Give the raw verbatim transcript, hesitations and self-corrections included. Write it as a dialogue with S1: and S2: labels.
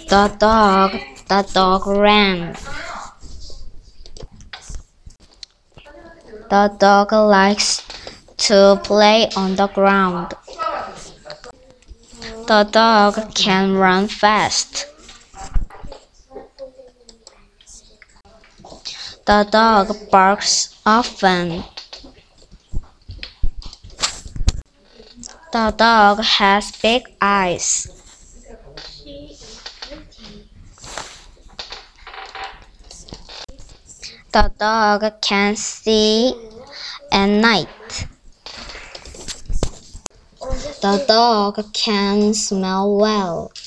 S1: The dog, the dog ran. The dog likes to play on the ground. The dog can run fast. The dog barks often. The dog has big eyes. The dog can see at night. The dog can smell well.